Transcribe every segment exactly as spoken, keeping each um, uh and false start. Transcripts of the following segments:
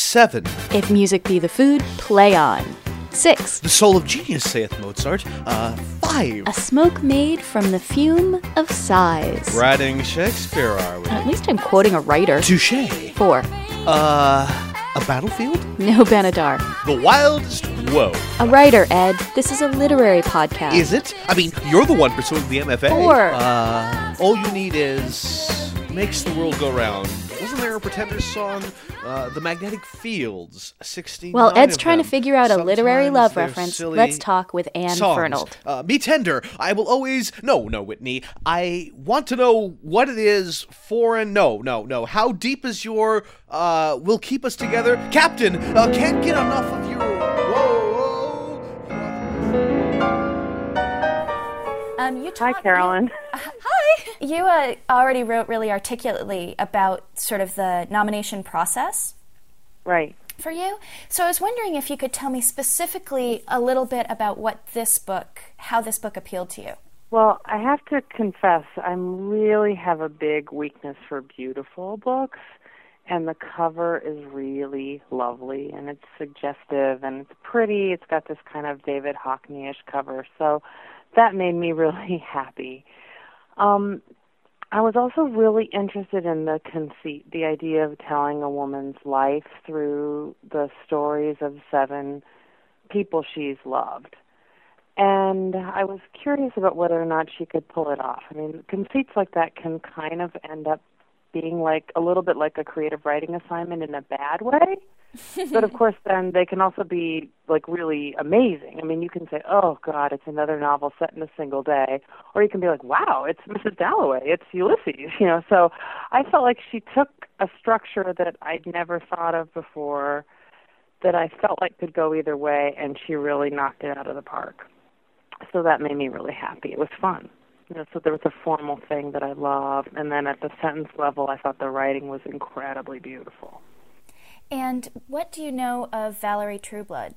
Seven. If music be the food, play on. Six. The soul of genius, saith Mozart. Uh, five. A smoke made from the fume of sighs. Writing Shakespeare, are we? At least I'm quoting a writer. Touché. Four. Uh, a battlefield? No Benadar. The wildest woe. A writer, Ed. This is a literary podcast. Is it? I mean, you're the one pursuing the M F A. Four. Uh, all you need is makes the world go round. Wasn't there a Pretenders song? Uh, the Magnetic Fields, sixteen. While Ed's of trying them. to figure out a literary Sometimes love they're reference, silly let's talk with Anne songs. Fernald. Uh, me tender. I will always. No, no, Whitney. I want to know what it is. Foreign. No, no, no. How deep is your? Uh, will keep us together, Captain. Uh, can't get enough of your. Whoa, whoa. Um, you Hi, taught- Carolyn. Uh, hi. You uh, already wrote really articulately about sort of the nomination process. Right. For you. So I was wondering if you could tell me specifically a little bit about what this book, how this book appealed to you. Well, I have to confess, I really have a big weakness for beautiful books, and the cover is really lovely, and it's suggestive, and it's pretty. It's got this kind of David Hockney-ish cover, so that made me really happy. Um, I was also really interested in the conceit, the idea of telling a woman's life through the stories of seven people she's loved. And I was curious about whether or not she could pull it off. I mean, conceits like that can kind of end up being like a little bit like a creative writing assignment in a bad way. But of course, then they can also be like really amazing. I mean, you can say, "Oh God, it's another novel set in a single day," or you can be like, "Wow, it's Missus Dalloway, it's Ulysses." You know, so I felt like she took a structure that I'd never thought of before, that I felt like could go either way, and she really knocked it out of the park. So that made me really happy. It was fun. You know, so there was a formal thing that I loved, and then at the sentence level, I thought the writing was incredibly beautiful. And what do you know of Valerie Trueblood?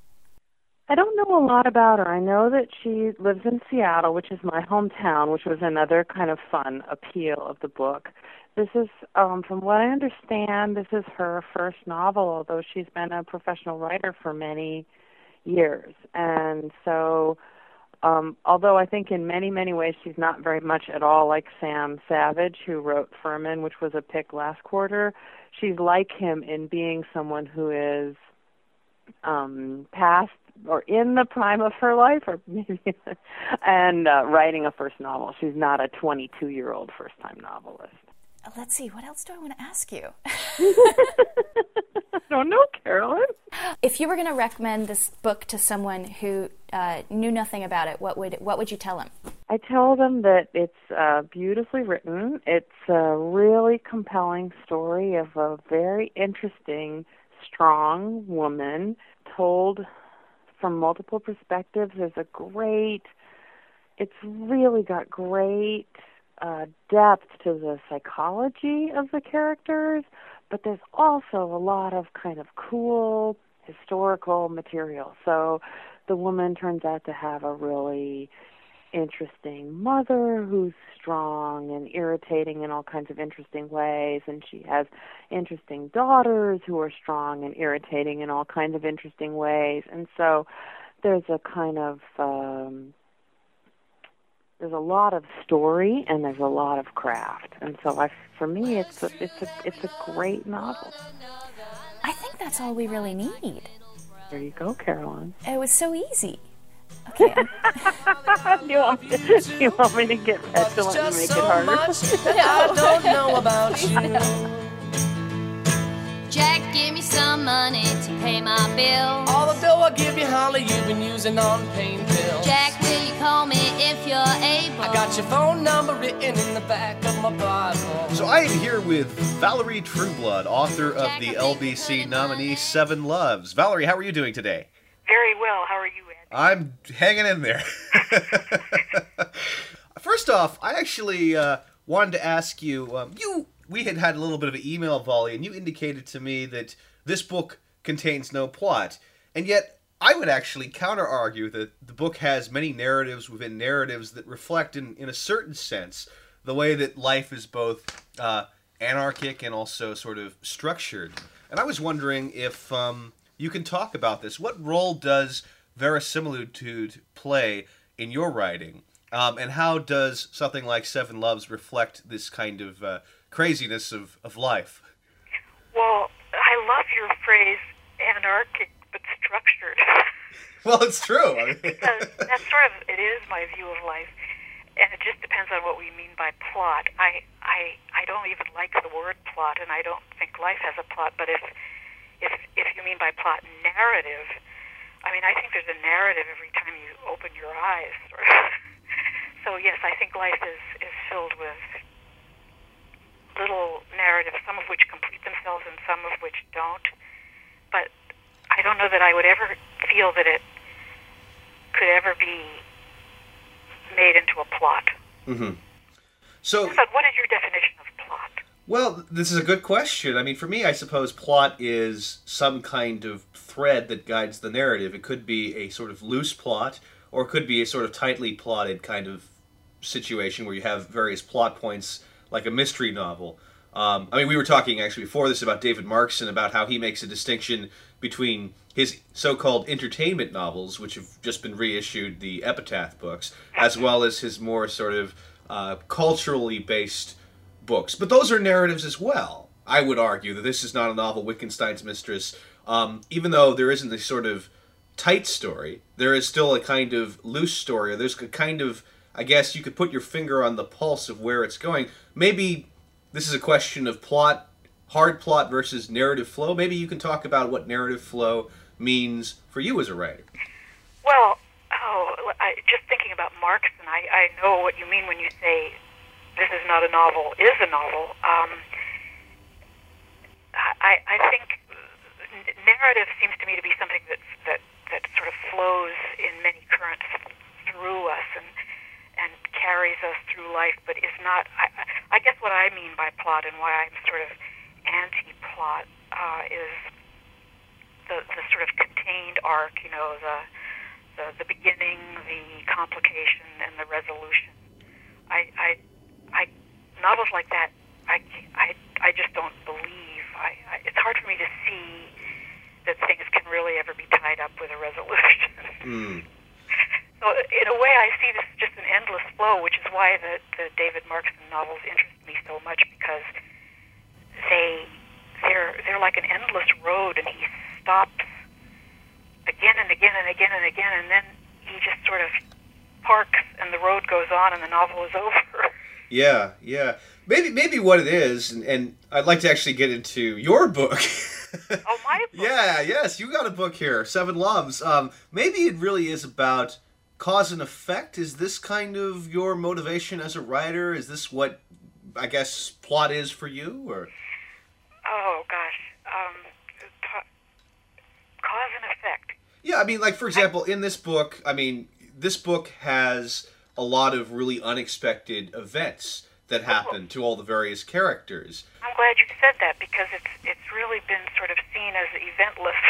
I don't know a lot about her. I know that she lives in Seattle, which is my hometown, which was another kind of fun appeal of the book. This is, um, from what I understand, this is her first novel, although she's been a professional writer for many years. And so, um, although I think in many, many ways she's not very much at all like Sam Savage, who wrote Furman, which was a pick last quarter, she's like him in being someone who is um, past or in the prime of her life, or maybe, and uh, writing a first novel. She's not a twenty-two-year-old first-time novelist. Let's see, what else do I want to ask you? I don't know, Carolyn. If you were going to recommend this book to someone who uh, knew nothing about it, what would what would you tell them? I tell them that it's uh, beautifully written. It's a really compelling story of a very interesting, strong woman told from multiple perspectives. There's a great, it's really got great uh, depth to the psychology of the characters, but there's also a lot of kind of cool historical material. So the woman turns out to have a really interesting mother who's strong and irritating in all kinds of interesting ways, and she has interesting daughters who are strong and irritating in all kinds of interesting ways. And so there's a kind of um, there's a lot of story and there's a lot of craft. And so I, for me, it's a, it's a it's a great novel. I think that's all we really need. There you go, Caroline. It was so easy. Okay. do, you want me to, do you want me to get petulant and make it harder? I don't know about you. Jack, give me some money to pay my bills. All the dough I give you, Holly, you've been using on pain pills. Jack, will you call me if you're able? I got your phone number written in the back of my Bible. So I am here with Valerie Trueblood, author of the L B C nominee Seven Loves. Valerie, how are you doing today? Very well. How are you, Ed? I'm hanging in there. First off, I actually uh, wanted to ask you, um, you, we had had a little bit of an email volley, and you indicated to me that this book contains no plot. And yet, I would actually counter-argue that the book has many narratives within narratives that reflect, in, in a certain sense, the way that life is both uh, anarchic and also sort of structured. And I was wondering if um, you can talk about this. What role does verisimilitude play in your writing? Um, and how does something like Seven Loves reflect this kind of uh, craziness of, of life? Well, I love your phrase, anarchic but structured. Well, it's true. Because that's sort of, it is my view of life. And it just depends on what we mean by plot. I, I, I don't even like the word plot, and I don't think life has a plot. But if, if, if you mean by plot narrative, I mean, I think there's a narrative every time you open your eyes. So yes, I think life is, is filled with little narratives, some of which complete themselves and some of which don't. But I don't know that I would ever feel that it could ever be made into a plot. Mm-hmm. So, but what is your definition of plot? Well, this is a good question. I mean, for me, I suppose plot is some kind of thread that guides the narrative. It could be a sort of loose plot, or it could be a sort of tightly plotted kind of situation where you have various plot points, like a mystery novel. Um, I mean, we were talking actually before this about David Markson, about how he makes a distinction between his so-called entertainment novels, which have just been reissued, the Epitaph books, as well as his more sort of uh, culturally based books. But those are narratives as well. I would argue that this is not a novel, Wittgenstein's Mistress. Um, even though there isn't a sort of tight story, there is still a kind of loose story, or there's a kind of, I guess you could put your finger on the pulse of where it's going. Maybe this is a question of plot, hard plot versus narrative flow. Maybe you can talk about what narrative flow means for you as a writer. Well, oh, I, just thinking about Markson, I, I know what you mean when you say this is not a novel, is a novel. Um, I, I think narrative seems to me to be something that's, that that sort of flows in many currents through us and and carries us through life, but is not. I, I guess what I mean by plot and why I'm sort of anti-plot uh, is the the sort of contained arc. You know, the the the beginning, the complication, and the resolution. I I, I novels like that. I I I just don't believe. I, I it's hard for me to see that things can really ever be tied up with a resolution. Mm. So in a way, I see this just an endless flow, which is why the, the David Markson novels interest me so much, because they they're they're like an endless road, and he stops again and again and again and again, and then he just sort of parks, and the road goes on, and the novel is over. Yeah, yeah. Maybe maybe what it is, and, and I'd like to actually get into your book. Oh, my book? Yeah, yes, you got a book here, Seven Loves. Um, maybe it really is about cause and effect. Is this kind of your motivation as a writer? Is this what, I guess, plot is for you? Or oh gosh, um, cause and effect. Yeah, I mean, like for example, in this book, I mean, this book has a lot of really unexpected events that happen to all the various characters. I'm glad you said that, because it's it's really been sort of seen as eventless.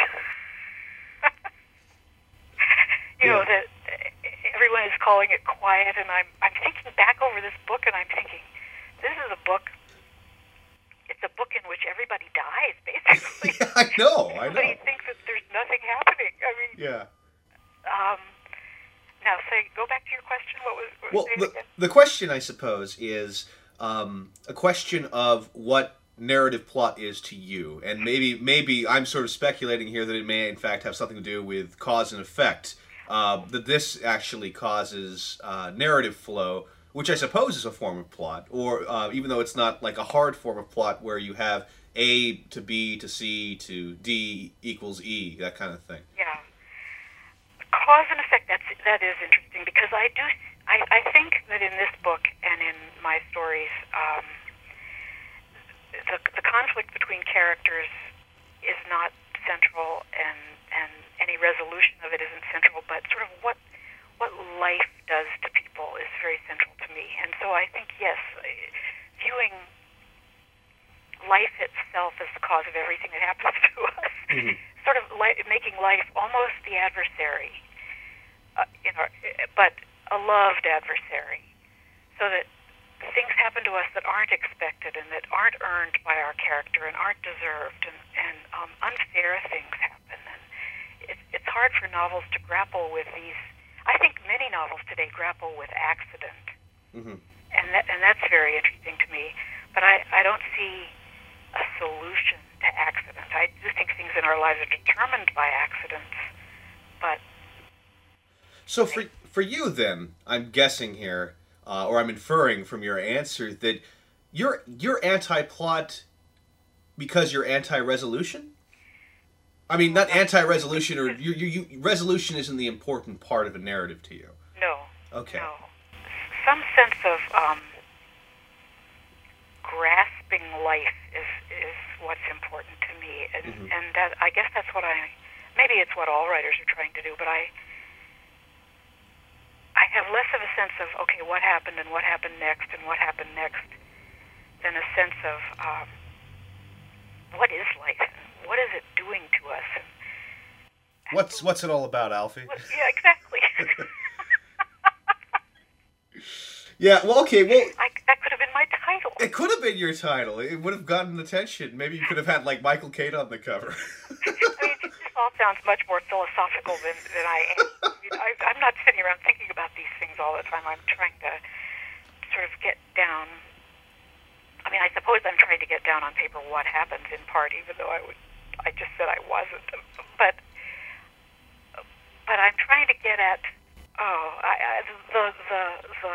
you yeah. know that everyone is calling it quiet, and I'm I'm thinking back over this book, and I'm thinking, this is a book. It's a book in which everybody dies, basically. Yeah, I know, I know. Everybody thinks that there's nothing happening. I mean, yeah. Um. Now, say, go back to your question. What was? What well, was the, the question, I suppose, is um, a question of what narrative plot is to you, and maybe maybe I'm sort of speculating here that it may in fact have something to do with cause and effect. Uh, that this actually causes uh, narrative flow, which I suppose is a form of plot, or uh, even though it's not like a hard form of plot where you have A to B to C to D equals E, that kind of thing. Yeah. Cause and effect, that's, that is interesting, because I do, I, I think that in this book and in my stories, um, the, the conflict between characters is not central, and, and any resolution of it isn't central, but sort of what, what life does to people is very central to me. And so I think, yes, viewing life itself as the cause of everything that happens to us, mm-hmm. sort of li- making life almost the adversary, uh, you know, but a loved adversary, so that things happen to us that aren't expected and that aren't earned by our character and aren't deserved, and, and um, unfair things happen. And it's, it's hard for novels to grapple with these. I think many novels today grapple with accident, Mm-hmm. and that, and that's very interesting to me. But I, I don't see a solution to accident. I do think things in our lives are determined by accidents, but So for for you then, I'm guessing here, uh, or I'm inferring from your answer that you're you're anti-plot because you're anti-resolution. I mean, not anti-resolution, or you, you, you resolution isn't the important part of a narrative to you. no. Okay. No. Some sense of um, grasping life is is what's important to me, and Mhm. and that I guess that's what I. Maybe it's what all writers are trying to do, but I. I have less of a sense of, okay, what happened and what happened next and what happened next than a sense of um, what is life and what is it doing to us. And, What's what's it all about, Alfie? what, yeah, exactly. Yeah. Well, okay. Well, I, that could have been my title. it could have been your title. It would have gotten attention. Maybe you could have had like Michael Caine on the cover. I mean, this all sounds much more philosophical than, than I am. I mean, I, I'm not sitting around thinking about these things all the time. I'm trying to sort of get down. I mean, I suppose I'm trying to get down on paper what happens in part, even though I would. I just said I wasn't. But but I'm trying to get at oh I, I, the the the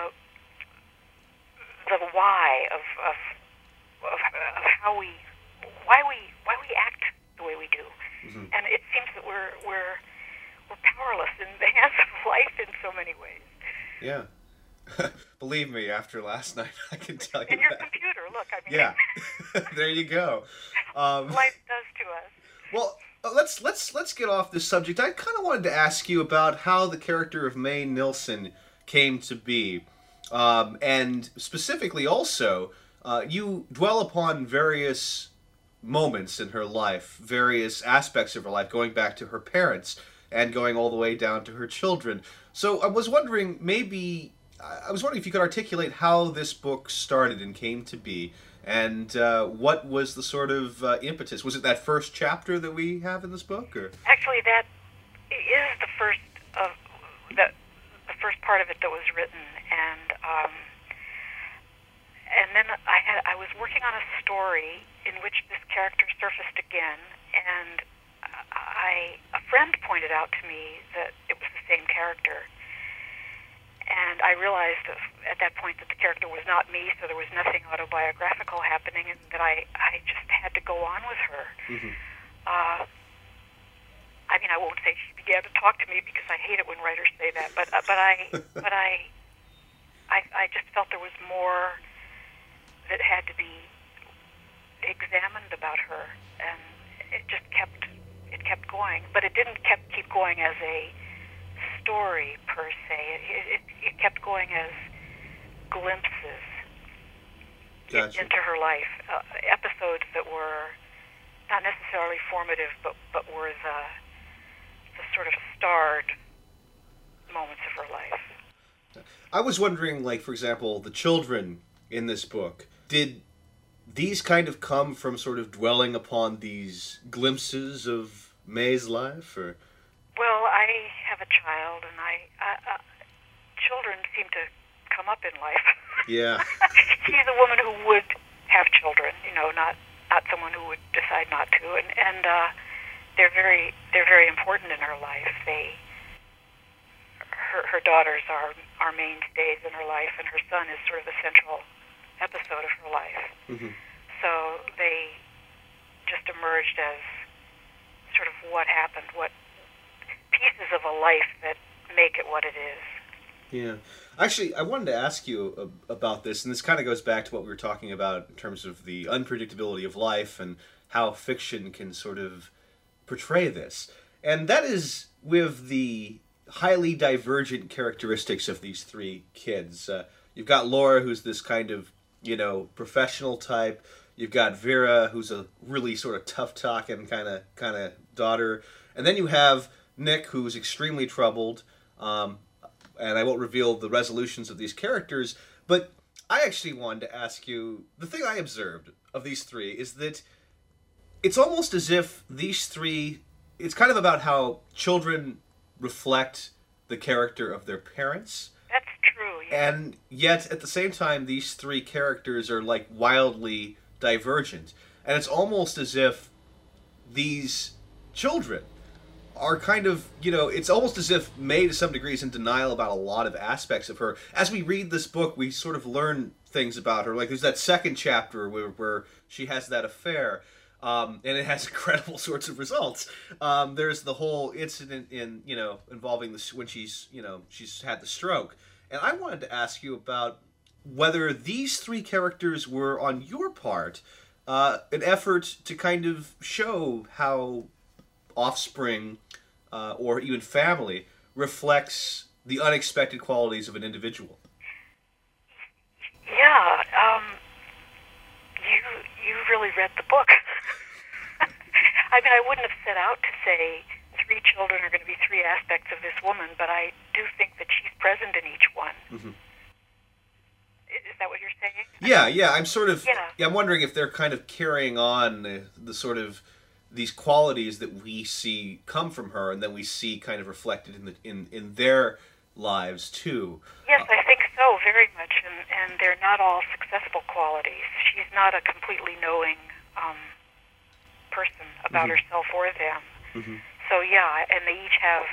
the why of of, of of how we why we why we act the way we do. Mhm. And it seems that we're we're we're powerless in the hands of life in so many ways. Yeah. Believe me, after last night, I can tell you And your that. computer, look, I mean, Yeah. There you go. Um, life does to us. well, uh, let's let's let's get off this subject. I kind of wanted to ask you about how the character of Mae Nilsson came to be, um, and specifically also, uh, you dwell upon various moments in her life, various aspects of her life, going back to her parents and going all the way down to her children. So I was wondering, maybe, I was wondering if you could articulate how this book started and came to be, and uh, what was the sort of uh, impetus? Was it that first chapter that we have in this book, or? Actually, that is the first of the the first part of it that was written, and um, and then I had I was working on a story in which this character surfaced again, and I a friend pointed out to me that it was the same character, and I realized at that point that the character was not me, so there was nothing autobiographical happening, and that I I just had to go on with her. Mm-hmm. Uh, I mean, I won't say she began to talk to me because I hate it when writers say that, but uh, but I but I, I I just felt there was more that had to be examined about her, and it just kept it kept going. But it didn't kept keep going as a story per se. It it, it kept going as glimpses Gotcha. into her life, uh, episodes that were not necessarily formative, but but were the the sort of starred moments of her life. I was wondering, like, for example, the children in this book, did these kind of come from sort of dwelling upon these glimpses of Mae's life, or? Well, I have a child, and I uh, uh, children seem to come up in life. Yeah. She's a woman who would have children, you know, not not someone who would decide not to, and and uh, they're very they're very important in her life. They her her daughters are are mainstays in her life, and her son is sort of a central episode of her life. Mm-hmm. So they just emerged as sort of what happened, what pieces of a life that make it what it is. Yeah. Actually, I wanted to ask you uh, about this, and this kind of goes back to what we were talking about in terms of the unpredictability of life and how fiction can sort of portray this. And that is with the highly divergent characteristics of these three kids. Uh, you've got Laura, who's this kind of, you know, professional type. You've got Vera, who's a really sort of tough-talking kind of kind of daughter. And then you have Nick, who's extremely troubled. Um, and I won't reveal the resolutions of these characters, but I actually wanted to ask you, the thing I observed of these three is that it's almost as if these three, it's kind of about how children reflect the character of their parents. That's true, yeah. And yet, at the same time, these three characters are, like, wildly divergent. And it's almost as if these children are kind of, you know, it's almost as if May, to some degree, is in denial about a lot of aspects of her. As we read this book, we sort of learn things about her. Like, there's that second chapter where, where she has that affair, um, and it has incredible sorts of results. Um, there's the whole incident in, you know, involving this when she's, you know, she's had the stroke. And I wanted to ask you about whether these three characters were, on your part, uh, an effort to kind of show how offspring uh, or even family reflects the unexpected qualities of an individual. Yeah, um, you you really read the book. I mean, I wouldn't have set out to say three children are going to be three aspects of this woman, but I do think that she's present in each one. Mm-hmm. Is that what you're saying? Yeah, yeah. I'm sort of. Yeah. yeah I'm wondering if they're kind of carrying on the, the sort of these qualities that we see come from her, and then we see kind of reflected in the in, in their lives too. Yes, I think so, very much, and, and they're not all successful qualities. She's not a completely knowing um, person about mm-hmm. herself or them. Mm-hmm. So yeah, and they each have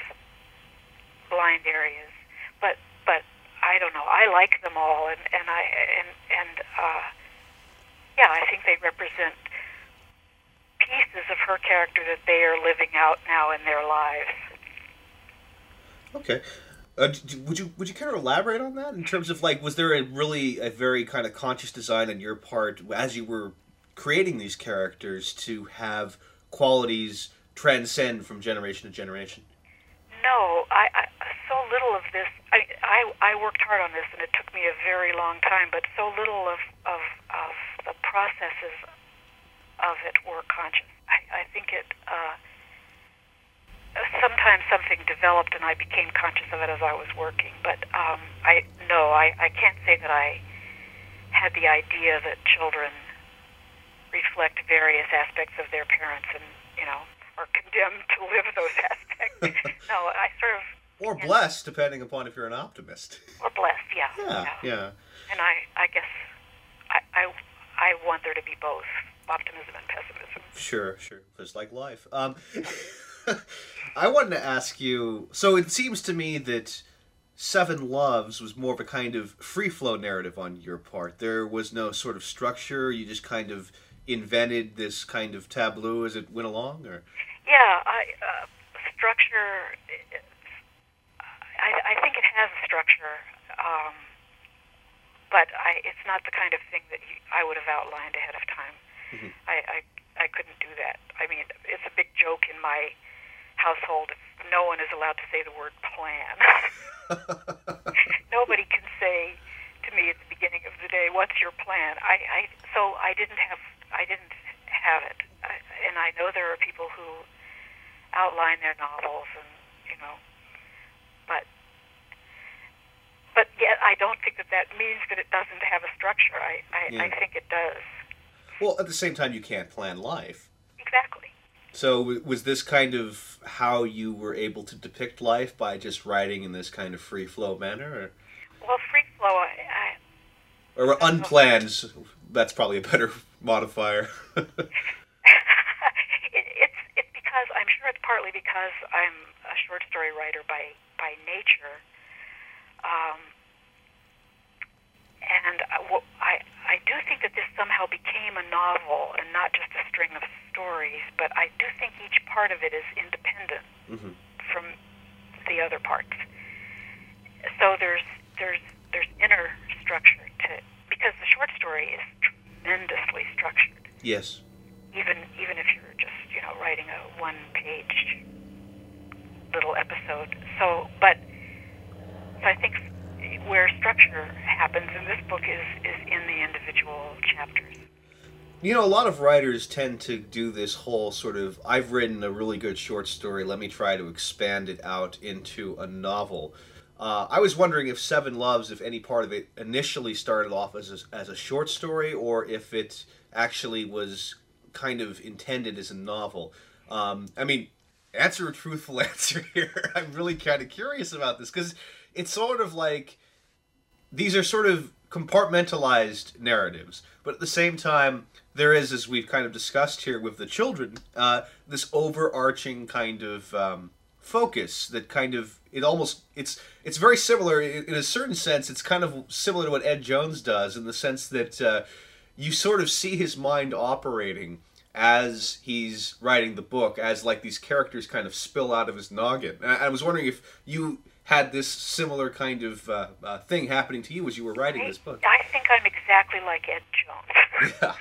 blind areas, but but I don't know. I like them all, and and I and and uh, yeah, I think they represent pieces of her character that they are living out now in their lives. Okay. Uh, d- would you would you care to elaborate on that in terms of, like, was there a really a very kind of conscious design on your part as you were creating these characters to have qualities transcend from generation to generation? No, I, I so little of this. I, I I worked hard on this, and it took me a very long time. But so little of of, of the processes of it were conscious. I, I think it. Uh, sometimes something developed, and I became conscious of it as I was working. But um, I no, I, I can't say that I had the idea that children reflect various aspects of their parents, and you know, are condemned to live those aspects. No, I sort of. Or blessed, depending upon if you're an optimist. Or blessed, yeah. Yeah, yeah. yeah. And I, I guess, I, I, I want there to be both optimism and pessimism. Sure, sure. Just like life. Um, I wanted to ask you, so it seems to me that Seven Loves was more of a kind of free-flow narrative on your part. There was no sort of structure. You just kind of invented this kind of tableau as it went along, or? Yeah, I, uh, structure, I, I think it has a structure, um, but I, it's not the kind of thing that you, I would have outlined ahead of time. Mm-hmm. I, I, I couldn't do that. I mean, it's a big joke in my household. No one is allowed to say the word plan. Nobody can say to me at the beginning of the day, "What's your plan?" I, I so I didn't have I didn't have it, I, and I know there are people who outline their novels, and you know, but but yet I don't think that that means that it doesn't have a structure. I I, yeah. I think it does. Well, at the same time, you can't plan life. Exactly. So was this kind of how you were able to depict life, by just writing in this kind of free-flow manner? Or? Well, free-flow, I... I or unplanned, that's probably a better modifier. it, it's, it's because, I'm sure it's partly because I'm a short story writer by, by nature. Um, and I, I do think that this somehow became a novel and not just a string of stories, but I do think each part of it is independent mm-hmm. from the other parts. So there's there's there's inner structure to it, because the short story is tremendously structured. Yes. Even even if you're just, you know, writing a one-page little episode. So, but so I think where structure happens in this book is, is in the individual chapters. You know, a lot of writers tend to do this whole sort of, I've written a really good short story, let me try to expand it out into a novel. Uh, I was wondering if Seven Loves, if any part of it initially started off as a, as a short story, or if it actually was kind of intended as a novel. Um, I mean, answer a truthful answer here. I'm really kind of curious about this, because it's sort of like these are sort of compartmentalized narratives, but at the same time, there is, as we've kind of discussed here with the children, uh, this overarching kind of um, focus that kind of, it almost, it's it's very similar, in, in a certain sense, it's kind of similar to what Ed Jones does, in the sense that uh, you sort of see his mind operating as he's writing the book, as like these characters kind of spill out of his noggin. And I, I was wondering if you had this similar kind of uh, uh, thing happening to you as you were writing I, this book. I think I'm exactly like Ed Jones. Yeah.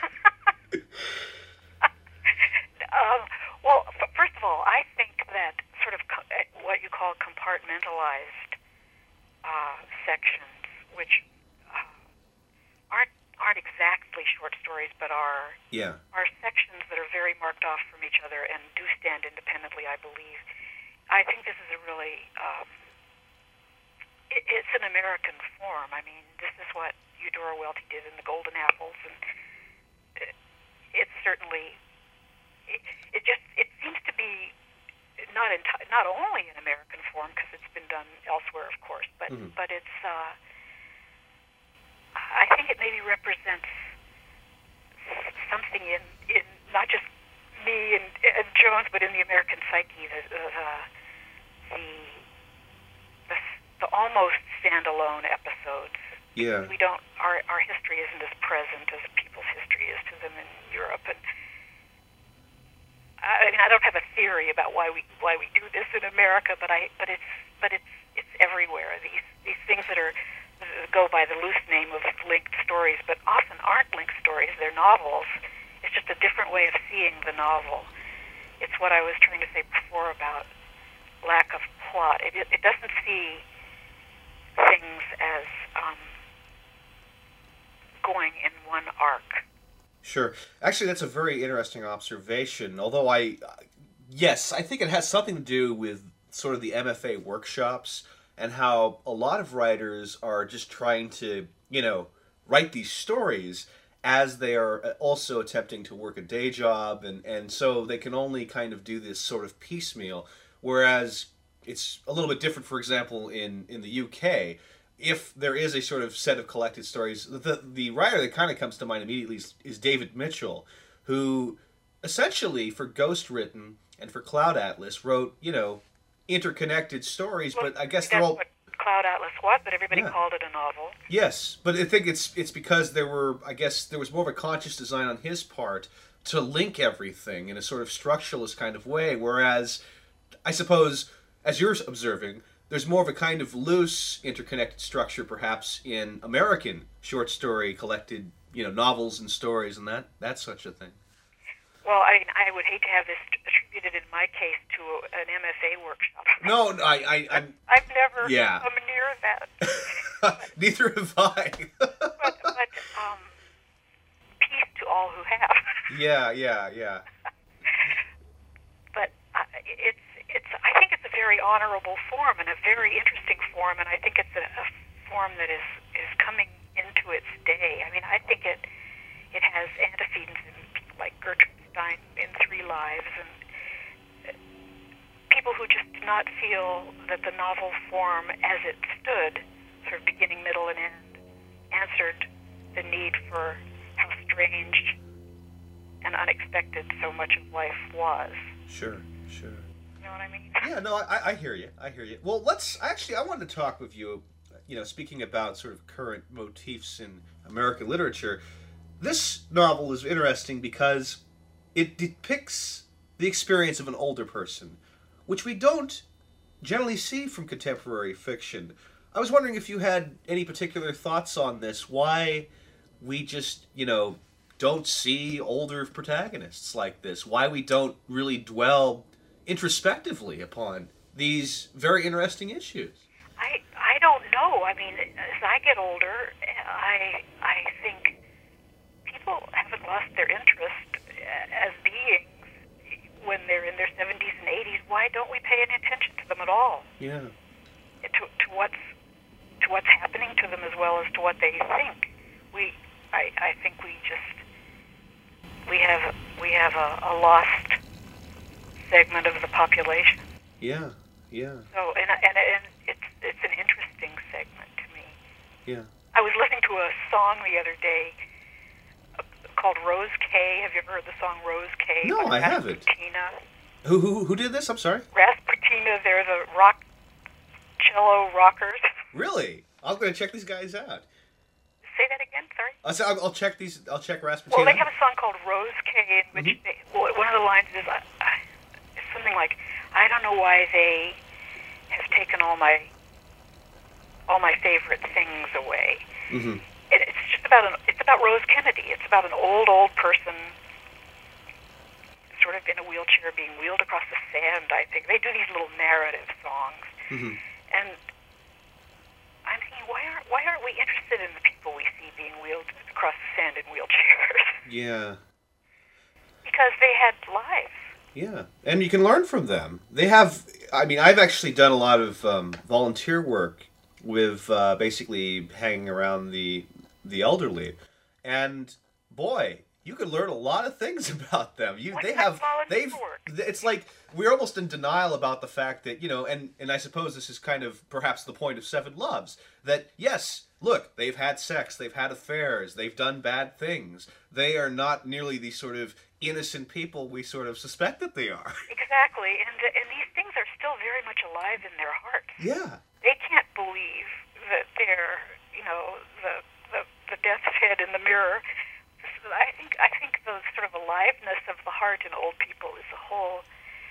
um, well, f- first of all, I think that sort of co- what you call compartmentalized uh, sections, which uh, aren't aren't exactly short stories, but are Yeah. are sections that are very marked off from each other and do stand independently, I believe. I think this is a really um, it, it's an American form. I mean, this is what Eudora Welty did in The Golden Apples, and it, it's certainly it, it just it seems to be not enti- not only an American form, because it's been done elsewhere, of course, but Mhm. but it's uh, I think it maybe represents something in in not just me and, and Jones, but in the American psyche, the the the, the, the almost standalone episodes. Yeah. We don't our our history isn't as present as people's history is to them in Europe, and I mean I don't have a theory about why we why we do this in America, but I but it's but it's it's everywhere. These these things that are go by the loose name of linked stories, but often aren't linked stories. They're novels. It's just a different way of seeing the novel. It's what I was trying to say before about lack of plot. It, it doesn't see things as um, going in one arc. Sure. Actually, that's a very interesting observation. Although I, yes, I think it has something to do with sort of the M F A workshops and how a lot of writers are just trying to, you know, write these stories as they are also attempting to work a day job, and, and so they can only kind of do this sort of piecemeal, whereas it's a little bit different, for example, in, in the U K. If there is a sort of set of collected stories, the the writer that kind of comes to mind immediately is, is David Mitchell, who essentially for Ghost Written and for Cloud Atlas wrote, you know, interconnected stories, Well, but I guess that's they're all... what Cloud Atlas was, but everybody Yeah. called it a novel. Yes, but I think it's it's because there were, I guess, there was more of a conscious design on his part to link everything in a sort of structuralist kind of way, whereas, I suppose, as you're observing, there's more of a kind of loose, interconnected structure, perhaps, in American short story collected, you know, novels and stories and that that's such a thing. Well, I mean, I would hate to have this attributed in my case to an M F A workshop. No, I, I, I'm, I've never Yeah. come near that. neither have I. but but um, peace to all who have. yeah, yeah, yeah. But uh, it's it's. I think it's a very honorable form and a very interesting form, and I think it's a, a form that is is coming into its day. I mean, I think it it has antecedents in people like Gertrude Stein in Three Lives, and people who just do not feel that the novel form as it stood, sort of beginning, middle, and end, answered the need for how strange and unexpected so much of life was. Sure, sure. You know what I mean? Yeah, no, I, I hear you. I hear you. Well, let's actually. I wanted to talk with you. You know, speaking about sort of current motifs in American literature, this novel is interesting because it depicts the experience of an older person, which we don't generally see from contemporary fiction. I was wondering if you had any particular thoughts on this. Why we just, you know, don't see older protagonists like this. Why we don't really dwell introspectively upon these very interesting issues. I I don't know. I mean, as I get older, I I think people haven't lost their interest as beings when they're in their seventies and eighties. Why don't we pay any attention to them at all? Yeah. To to what's what's happening to them as well as to what they think. We, I, I think we just we have we have a, a lost segment of the population. Yeah, yeah. So and and and it's it's an interesting segment to me. Yeah. I was listening to a song the other day uh, called Rose K. Have you ever heard the song Rose K? No, by I haven't. Rasputina. Who who who did this? I'm sorry. Rasputina. They're the rock cello rockers. Really? I'm gonna check these guys out. Say that again. Sorry. I'll, say- I'll I'll check these. I'll check Rasputina. Well, they have a song called Rose K, in which Mhm. they, well, one of the lines is uh, it's something like, "I don't know why they have taken all my all my favorite things away." Mm-hmm. It, it's just about an, it's about Rose Kennedy. It's about an old old person, sort of in a wheelchair, being wheeled across the sand. I think they do these little narrative songs, Mm-hmm. and I'm thinking, why aren't why aren't we interested in the people we see being wheeled across the sand in wheelchairs? Yeah. Because they had lives. Yeah, and you can learn from them. They have, I mean, I've actually done a lot of um, volunteer work with uh, basically hanging around the the elderly, and boy, you could learn a lot of things about them. You, What they kind have, of volunteer they've. work? It's like we're almost in denial about the fact that you know, and and I suppose this is kind of perhaps the point of Seven Loves. That yes, look, they've had sex, they've had affairs, they've done bad things. They are not nearly the sort of innocent people we sort of suspect that they are. Exactly, and and these things are still very much alive in their hearts. Yeah. They can't believe that they're, you know, the the, the death's head in the mirror. So I think I think the sort of aliveness of the heart in old people is a whole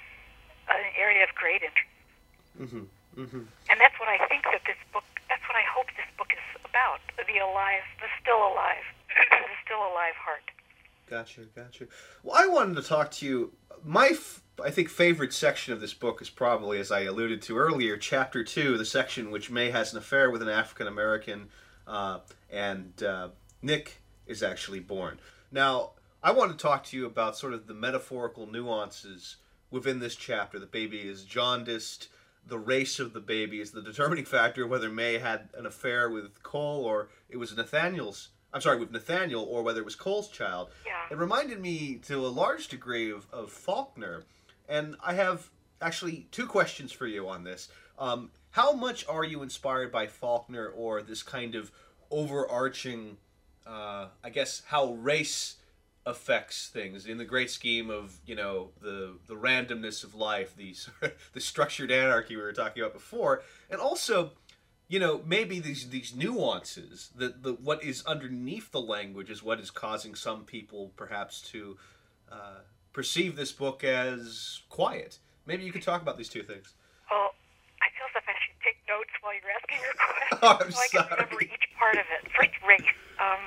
an area of great interest. Mm-hmm. Mm-hmm. And that's what I think that this book. That's what I hope this book is about. The alive, the still alive, the still alive heart. Gotcha, gotcha. Well, I wanted to talk to you. My, f- I think, favorite section of this book is probably, as I alluded to earlier, chapter two, the section which May has an affair with an African American, uh, and uh, Nick is actually born. Now, I want to talk to you about sort of the metaphorical nuances within this chapter. The baby is jaundiced. The race of the baby is the determining factor whether May had an affair with Cole or it was Nathaniel's. I'm sorry, with Nathaniel, or whether it was Cole's child. Yeah. It reminded me to a large degree of, of Faulkner. And I have actually two questions for you on this. Um, how much are you inspired by Faulkner or this kind of overarching, uh, I guess, how race affects things in the great scheme of, you know, the the randomness of life, the, the structured anarchy we were talking about before, and also, you know, maybe these these nuances, the, the what is underneath the language is what is causing some people perhaps to uh, perceive this book as quiet. Maybe you could talk about these two things. Well, I feel as if I should take notes while you're asking your question, Oh, I'm so I can remember sorry. each part of it. First, race. Um,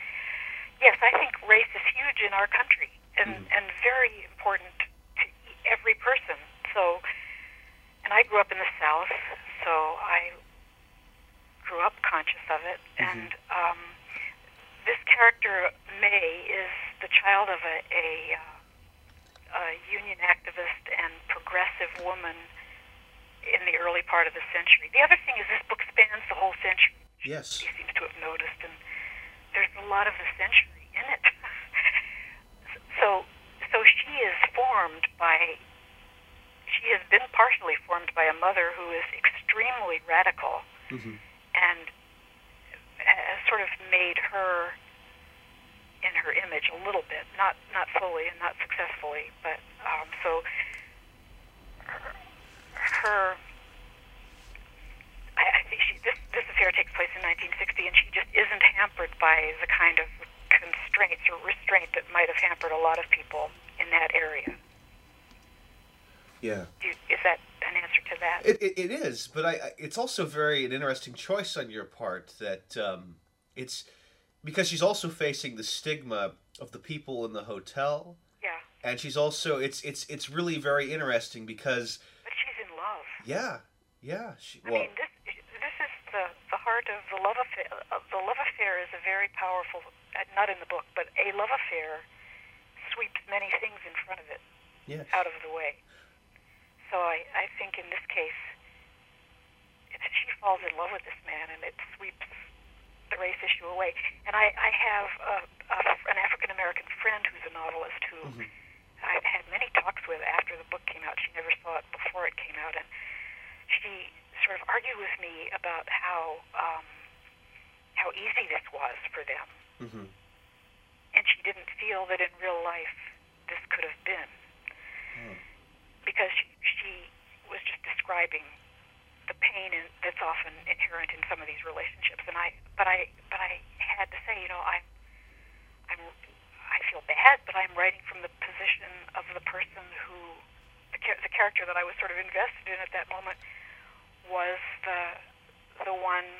yes, I think race is huge in our country and, Mhm. and very important to every person. So, and I grew up in the South, so I grew up conscious of it. Mhm. And um, this character, May, is the child of a, a, uh, a union activist and progressive woman in the early part of the century. The other thing is this book spans the whole century. Yes. He seems to have noticed, and there's a lot of the century in it. so, so she is formed by, she has been partially formed by a mother who is extremely radical Mm-hmm. and has sort of made her in her image a little bit, not not fully and not successfully, but um, so her, her I, I think she this this affair takes place in nineteen sixty, and she just isn't hampered by the kind of constraints or restraint that might have hampered a lot of people in that area. Yeah. Do, is that an answer to that? It, it, it is, but I, I it's also very an interesting choice on your part that um, it's because she's also facing the stigma of the people in the hotel, Yeah, and she's also it's it's it's really very interesting because but she's in love. yeah yeah she, I well mean, this this is the the heart of the love affair. Uh, the love affair is a very powerful, uh, not in the book, but a love affair sweeps many things in front of it yeah out of the way. So I, I think in this case, she falls in love with this man, and it sweeps the race issue away. And I, I have a, a, an African-American friend who's a novelist who mm-hmm. I've had many talks with after the book came out. She never saw it before it came out, and she sort of argued with me about how um, how easy this was for them. Mm-hmm. And she didn't feel that in real life this could have been. Mm. Because she, she was just describing the pain in, that's often inherent in some of these relationships. And I, but I, but I had to say, you know, I, I'm, I feel bad, but I'm writing from the position of the person who, the, the character that I was sort of invested in at that moment was the, the one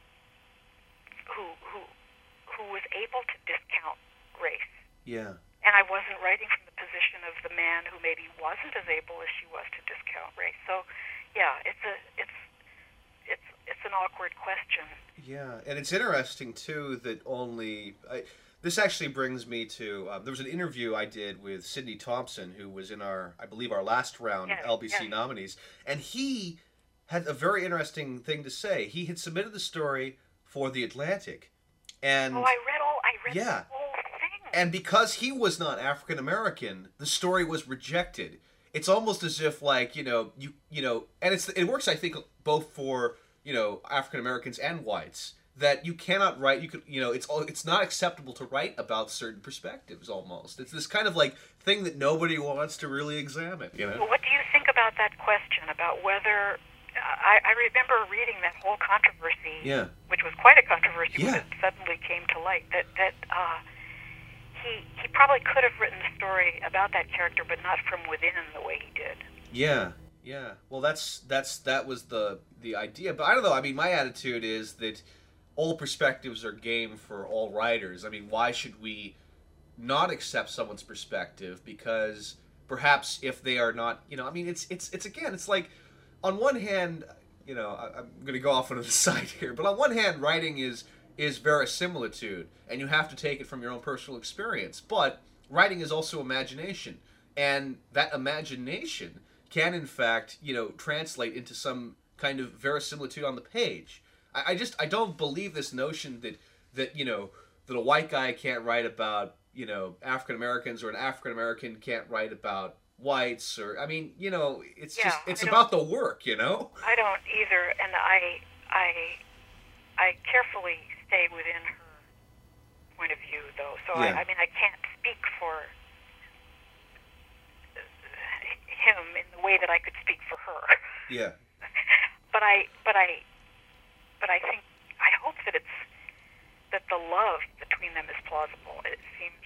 who, who, who was able to discount race. Yeah. And I wasn't writing from the position of the man who maybe wasn't as able as she was to discount race. So, yeah, it's a it's it's it's an awkward question. Yeah, and it's interesting too that only I, this actually brings me to uh, there was an interview I did with Sidney Thompson, who was in our I believe our last round yes, of L B C yes. nominees, and he had a very interesting thing to say. He had submitted the story for The Atlantic, and oh, I read all I read yeah. the whole thing. And because he was not African American, the story was rejected. It's almost as if, like, you know, you you know, and it's it works, I think, both for, you know, African Americans and whites, that you cannot write. You could, you know, it's all it's not acceptable to write about certain perspectives. Almost, it's this kind of like thing that nobody wants to really examine. You know. Well, what do you think about that question about whether? I, I remember reading that whole controversy, yeah. which was quite a controversy yeah. when it suddenly came to light. That that. Uh, He, he probably could have written a story about that character, but not from within the way he did. Yeah, yeah. Well, that's that's that was the the idea. But I don't know. I mean, my attitude is that all perspectives are game for all writers. I mean, why should we not accept someone's perspective? Because perhaps if they are not, you know, I mean, it's it's it's again, it's like on one hand, you know, I, I'm going to go off on the side here, but on one hand, writing is. is verisimilitude, and you have to take it from your own personal experience. But writing is also imagination, and that imagination can, in fact, you know, translate into some kind of verisimilitude on the page. I, I just, I don't believe this notion that, that, you know, that a white guy can't write about, you know, African Americans, or an African American can't write about whites, or, I mean, you know, it's yeah, just, it's about the work, you know? I don't either, and I, I, I carefully stay within her point of view, though. So yeah. I, I mean, I can't speak for him in the way that I could speak for her. Yeah. But I, but I, but I think I hope that it's that the love between them is plausible. It seems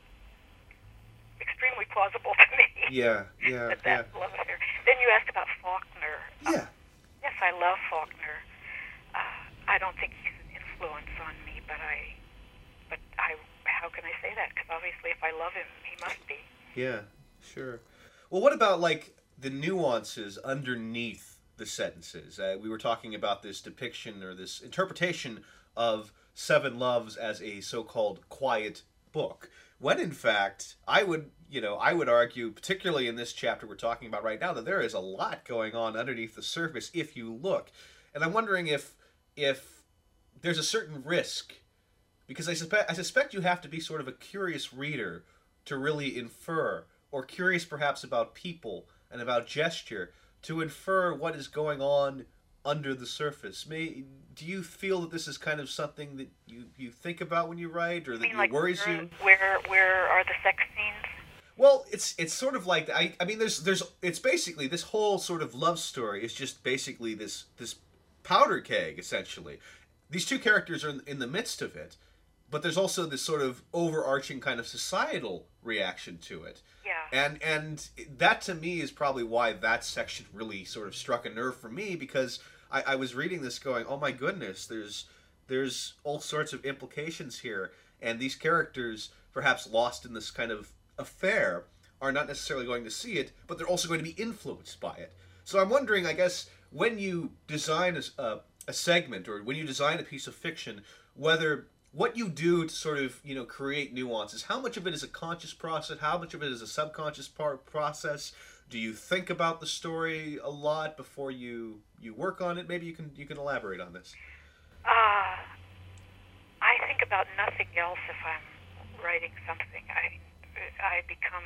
extremely plausible to me. Yeah, yeah, that that yeah. love affair. Then you asked about Faulkner. Yeah. Um, yes, I love Faulkner. Uh, I don't think he's an influence on me, but I, but I, how can I say that? Because obviously, if I love him, he must be. Yeah, sure. Well, what about like the nuances underneath the sentences? Uh, we were talking about this depiction or this interpretation of Seven Loves as a so-called quiet book, when in fact, I would, you know, I would argue, particularly in this chapter we're talking about right now, that there is a lot going on underneath the surface if you look. And I'm wondering if if there's a certain risk, because I suspect I suspect you have to be sort of a curious reader to really infer, or curious perhaps about people and about gesture, to infer what is going on under the surface. May do you feel that this is kind of something that you, you think about when you write, or You that mean, it like, worries where, you? Where where are the sex scenes? Well, it's it's sort of like I I mean there's there's it's basically this whole sort of love story is just basically this this powder keg, essentially. These two characters are in, in the midst of it, but there's also this sort of overarching kind of societal reaction to it. Yeah. And and that to me is probably why that section really sort of struck a nerve for me, because I, I was reading this going, oh my goodness, there's there's all sorts of implications here, and these characters, perhaps lost in this kind of affair, are not necessarily going to see it, but they're also going to be influenced by it. So I'm wondering, I guess, when you design a, a, a segment, or when you design a piece of fiction, whether what you do to sort of, you know, create nuances, how much of it is a conscious process, how much of it is a subconscious part process, do you think about the story a lot before you you work on it? Maybe you can you can elaborate on this. Uh, I think about nothing else if I'm writing something. I I become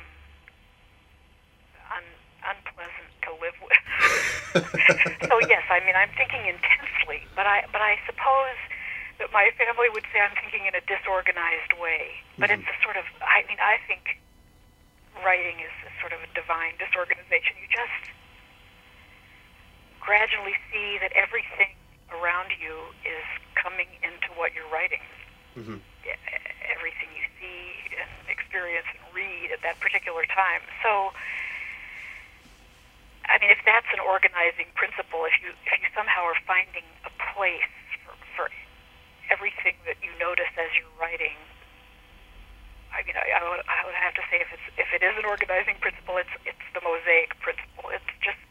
un, unpleasant to live with. So yes, I mean I'm thinking intensely, but I but I suppose that my family would say I'm thinking in a disorganized way. But mm-hmm. it's a sort of I mean I think writing is a sort of a divine disorganization. You just gradually see that everything around you is coming into what you're writing. Mm-hmm. Everything you see and experience and read at that particular time. So, I mean, if that's an organizing principle, if you if you somehow are finding a place for, for everything that you notice as you're writing, I mean, I, I would I would have to say if it's if it is an organizing principle, it's it's the mosaic principle. It's just.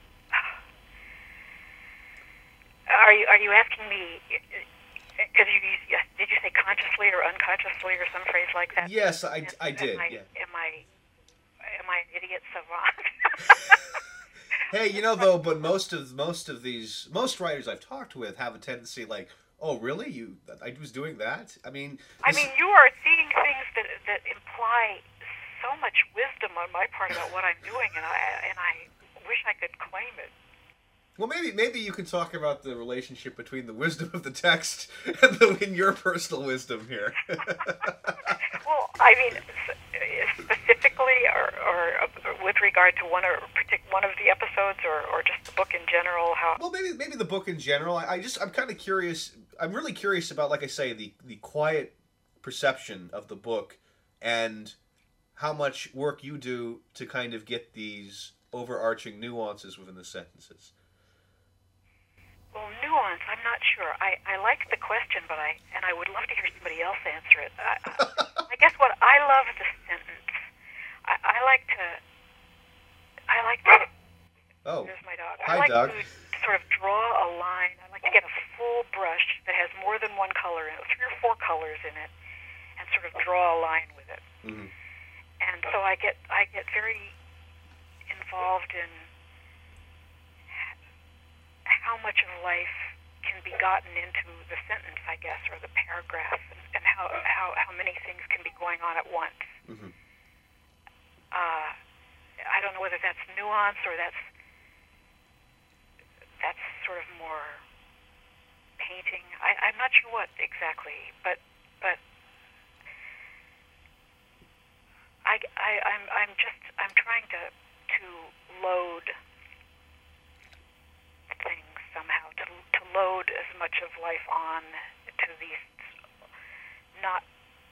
Are you are you asking me? Because you, you did you say consciously or unconsciously or some phrase like that? Yes, I, am, I did. Am I, yeah. am I am I an idiot savant? Hey, you know though, but most of most of these most writers I've talked with have a tendency like, oh really, you I was doing that? I mean, I mean, you are seeing things that that imply so much wisdom on my part about what I'm doing, and I and I wish I could claim it. Well, maybe maybe you can talk about the relationship between the wisdom of the text and, the, and your personal wisdom here. Well, I mean, specifically, or, or with regard to one or partic- one of the episodes, or, or just the book in general. How? Well, maybe maybe the book in general. I, I just I'm kind of curious. I'm really curious about, like I say, the the quiet perception of the book and how much work you do to kind of get these overarching nuances within the sentences. Well, nuance, I'm not sure. I, I like the question, but I and I would love to hear somebody else answer it. I, I guess what I love the sentence. I, I like to. I like to. Oh. There's my dog. Hi, I like dog. to sort of draw a line. I like to get a full brush that has more than one color in it, three or four colors in it, and sort of draw a line with it. Mm-hmm. And so I get I get very involved in how much of life can be gotten into the sentence, I guess, or the paragraph, and, and how, how how many things can be going on at once. Mm-hmm. Uh, I don't know whether that's nuance or that's that's sort of more painting. I, I'm not sure what exactly, but but I, I I'm I'm just I'm trying to to load things somehow, to to load as much of life on to these not.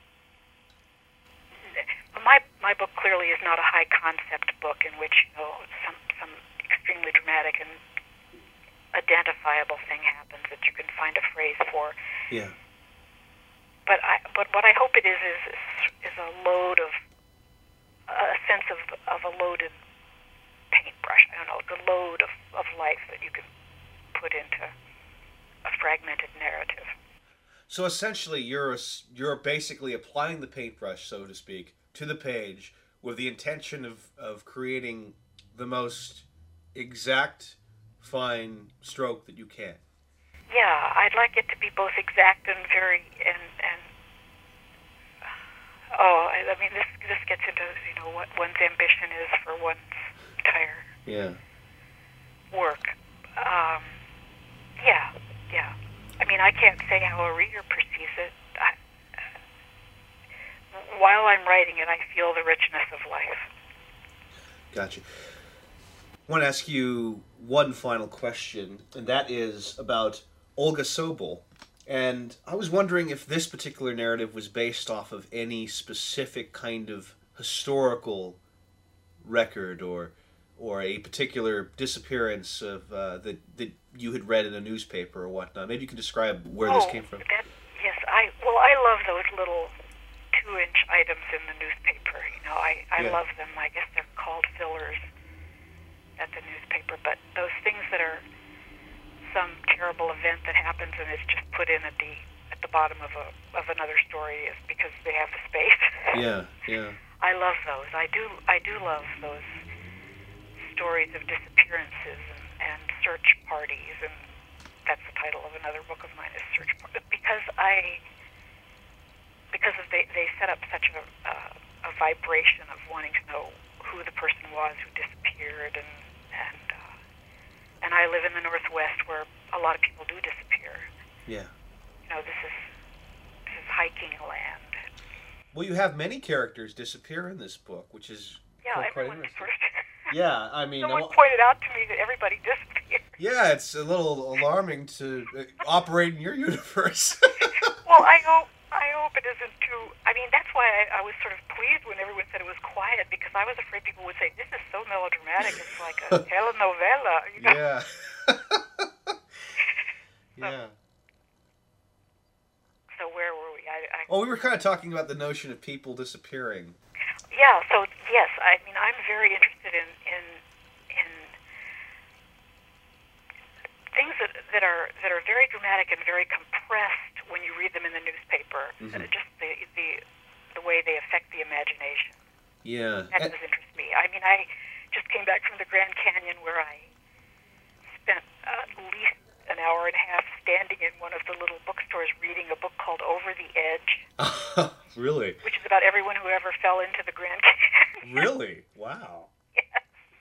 My my book clearly is not a high concept book in which, you know, some some extremely dramatic and identifiable thing happens that you can find a phrase for. Yeah. But I but what I hope it is is is a load of a sense of of a loaded paintbrush. I don't know, the load of, of life that you can put into a fragmented narrative. So essentially, you're a, you're basically applying the paintbrush, so to speak, to the page with the intention of, of creating the most exact, fine stroke that you can. Yeah, I'd like it to be both exact and very and and oh, I, I mean this this gets into, you know, what one's ambition is for one's entire yeah work. Um, yeah, yeah. I mean, I can't say how a reader perceives it. I, uh, while I'm writing it, I feel the richness of life. Gotcha. I want to ask you one final question, and that is about Olga Sobol. And I was wondering if this particular narrative was based off of any specific kind of historical record or or a particular disappearance of uh, that that you had read in a newspaper or whatnot. Maybe you can describe where oh, this came from. That, yes, I well, I love those little two-inch items in the newspaper. You know, I, I yeah. love them. I guess they're called fillers at the newspaper. But those things that are some terrible event that happens and it's just put in at the at the bottom of a of another story is because they have the space. Yeah, yeah. I love those. I do I do love those stories of disappearances and, and search parties, and that's the title of another book of mine, is Search Party, because I, because of they, they set up such a, a, a vibration of wanting to know who the person was who disappeared, and and uh, and I live in the Northwest where a lot of people do disappear. Yeah. You know, this is this is hiking land. Well, you have many characters disappear in this book, which is Yeah, quite everyone's interesting. first. Yeah, I mean, Someone I wa- pointed out to me that everybody disappeared. yeah, it's a little alarming to uh, operate in your universe. Well, I hope I hope it isn't too. I mean, that's why I, I was sort of pleased when everyone said it was quiet, because I was afraid people would say, "This is so melodramatic. It's like a telenovela." You know? Yeah. Yeah. So where were we? I, I, Well, we were kind of talking about the notion of people disappearing. yeah. So yes, I mean, I'm very interested in in in things that that are that are very dramatic and very compressed when you read them in the newspaper. Mhm. Uh, just the the the way they affect the imagination. Yeah. That And- does interest me. I mean, I just came back from the Grand Canyon, where I spent uh, at least an hour and a half standing in one of the little bookstores reading a book called Over the Edge, Really? which is about everyone who ever fell into the Grand Canyon. Really? Wow. Yes.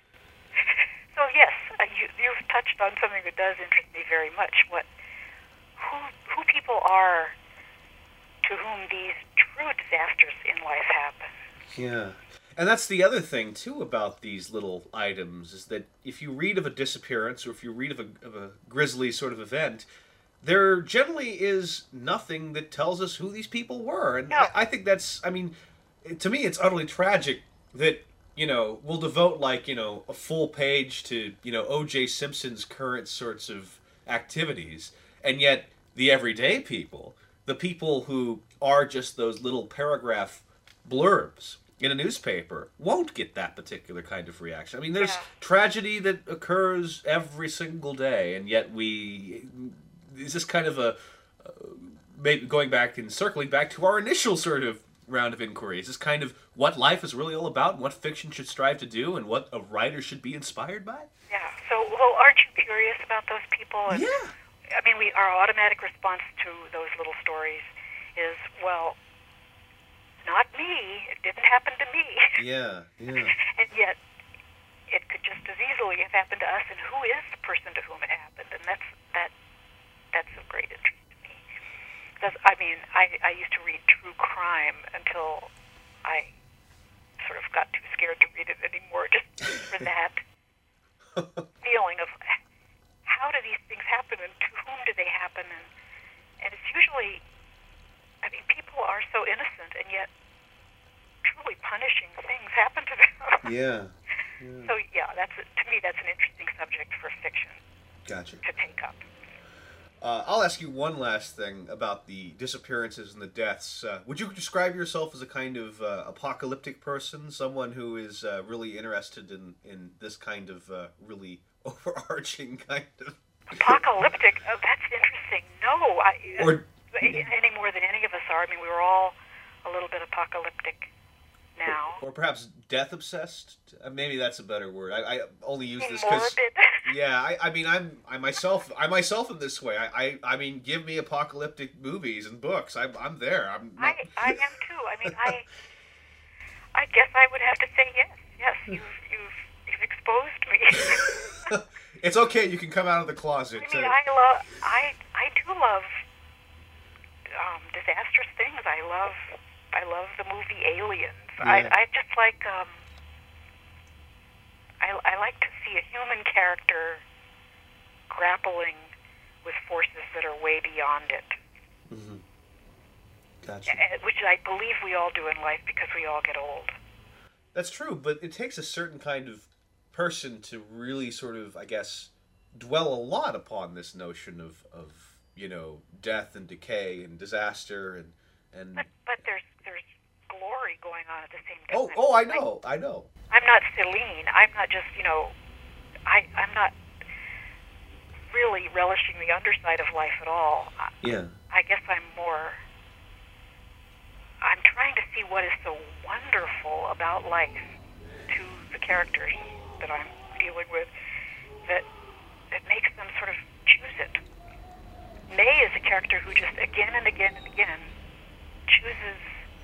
So yes, uh, you, you've touched on something that does interest me very much. What, who, who people are to whom these true disasters in life happen. Yeah. And that's the other thing, too, about these little items, is that if you read of a disappearance, or if you read of a, of a grisly sort of event, there generally is nothing that tells us who these people were. And No. I, I think that's, I mean, to me, it's utterly tragic that, you know, we'll devote, like, you know, a full page to, you know, O J Simpson's current sorts of activities, and yet the everyday people, the people who are just those little paragraph blurbs in a newspaper, won't get that particular kind of reaction. I mean, there's Yeah. tragedy that occurs every single day, and yet we... Is this kind of a... Uh, maybe going back and circling back to our initial sort of round of inquiry. Is this kind of what life is really all about, and what fiction should strive to do, and what a writer should be inspired by? Yeah. So, well, aren't you curious about those people? And, Yeah. I mean, we our automatic response to those little stories is, well, not me. It didn't happen to me. Yeah, yeah. And yet, it could just as easily have happened to us. And who is the person to whom it happened? And that's that. That's of great interest to me. Because I mean, I I used to read true crime until I sort of got too scared to read it anymore, just for that feeling of how do these things happen and to whom do they happen, and and it's usually, I mean, people are so innocent and yet truly punishing things happen to them. Yeah. Yeah. So yeah, that's a, to me that's an interesting subject for fiction Gotcha. to take up. Uh, I'll ask you one last thing about the disappearances and the deaths. Uh, would you describe yourself as a kind of uh, apocalyptic person, someone who is uh, really interested in, in this kind of uh, really overarching kind of... Apocalyptic? Oh, that's interesting. No, I, Or- any more than any of us are. I mean, we were all a little bit apocalyptic now. Or perhaps death-obsessed? Uh, maybe that's a better word. I, I only use this because... Morbid. Yeah, I, I mean, I'm I myself I myself am this way. I, I, I mean, give me apocalyptic movies and books. I'm I'm there. I'm not... I, I am too. I mean, I I guess I would have to say yes. Yes, you've you've you've exposed me. It's okay. You can come out of the closet. I mean, Uh, I love I I do love um, disastrous things. I love I love the movie Aliens. I Yeah. I just like um I I like to see a human character grappling with forces that are way beyond it. mhm. Gotcha. Eh, Which I believe we all do in life because we all get old. That's true, but it takes a certain kind of person to really sort of, I guess, dwell a lot upon this notion of, of you know, death and decay and disaster and and. But but there's there's glory going on at the same time. Oh, oh, I know, I know. I'm not Celine. I'm not just, you know, I, I'm not really relishing the underside of life at all. I, Yeah. I guess I'm more, I'm trying to see what is so wonderful about life to the characters that I'm dealing with that that makes them sort of choose it. May is a character who just again and again and again chooses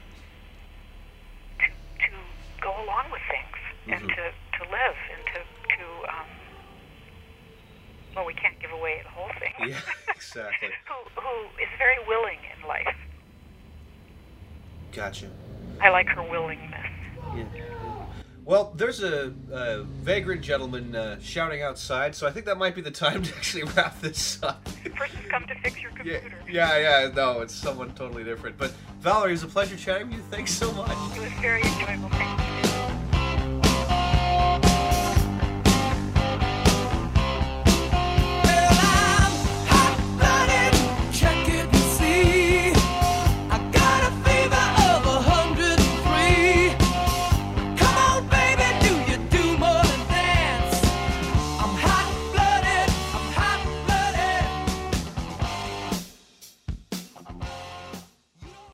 to to go along with things mm-hmm. and to, to live and to to um, well, we can't give away the whole thing. Yeah, exactly. who who is very willing in life. Gotcha. I like her willingness. Yeah. Well, there's a, a vagrant gentleman uh, shouting outside, so I think that might be the time to actually wrap this up. The person's come to fix your computer. Yeah, yeah, yeah, no, it's someone totally different. But Valerie, it was a pleasure chatting with you. Thanks so much. It was very enjoyable.